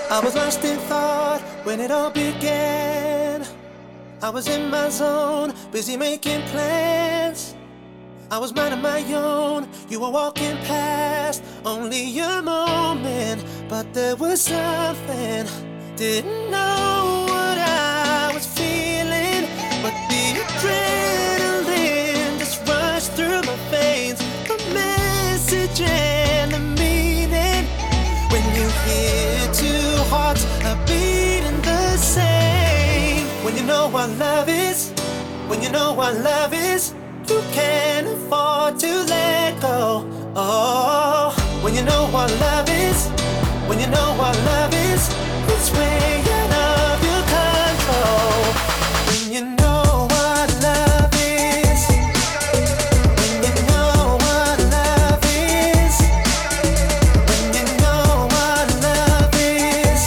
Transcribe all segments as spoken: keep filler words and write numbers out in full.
I was lost in thought when it all began. I was in my zone, busy making plans. I was minding my own, you were walking past. Only a moment, but there was something. Didn't know what I was feeling, but the adrenaline just rushed through my veins. The message and the meaning. When you hear two hearts are beating the same. When you know what love is, when you know what love is, you can't afford to let go. Oh, when you know what love is, when you know what love is, it's way out of your control. When you know what love is, when you know what love is, when you know what love is,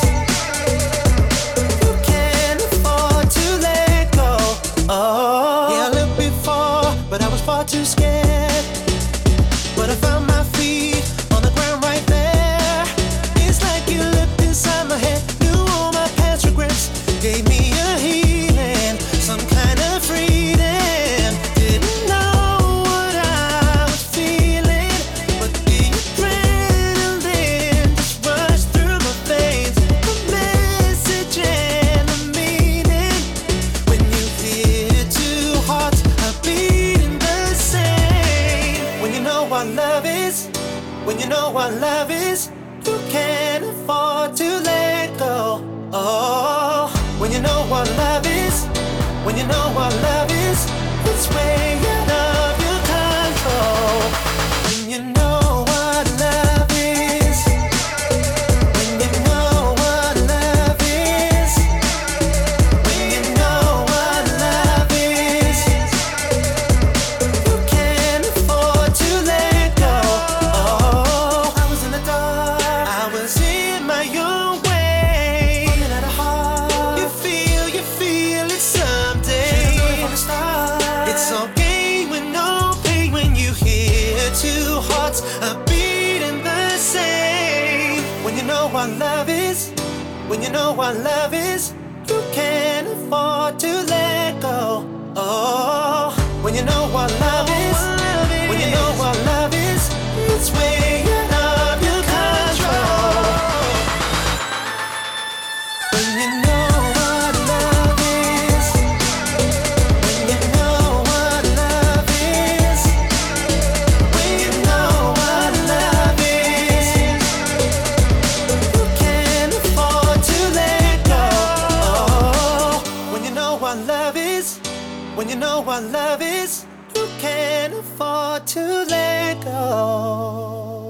you can't afford to let go. Oh, yeah, I looked before, but I was far too scared. But I found my feet on the ground right there. It's like you looked inside my head, knew all my past regrets, gave me a healing, some kind of freedom. Didn't know what I was feeling, but the adrenaline just rushed through my veins. The message and the meaning. When you hear two hearts are beating the same. When you know what love is, when you know what love is, you can't afford to let go. Oh, when you know what love is, when you know what love is, it's way out of your control. When you know what love is, when you know what love is, when you know what love is, you can't afford to let go. Oh, I was in the dark, I was in my own way. Running out of heart, you feel, you feel it someday. Should've known it from the start. It's okay with no pain when you hear two hearts are beating the same. When you know what love is, when you know what love is, you can't afford to let go. Oh, when you know what love is, when you know what love is, it's way out of your control. When you know what love is, when you know what love is, when you know what love is, you can't afford to let go. Oh, when you know what love is, when you know what love is, you can't afford to let go.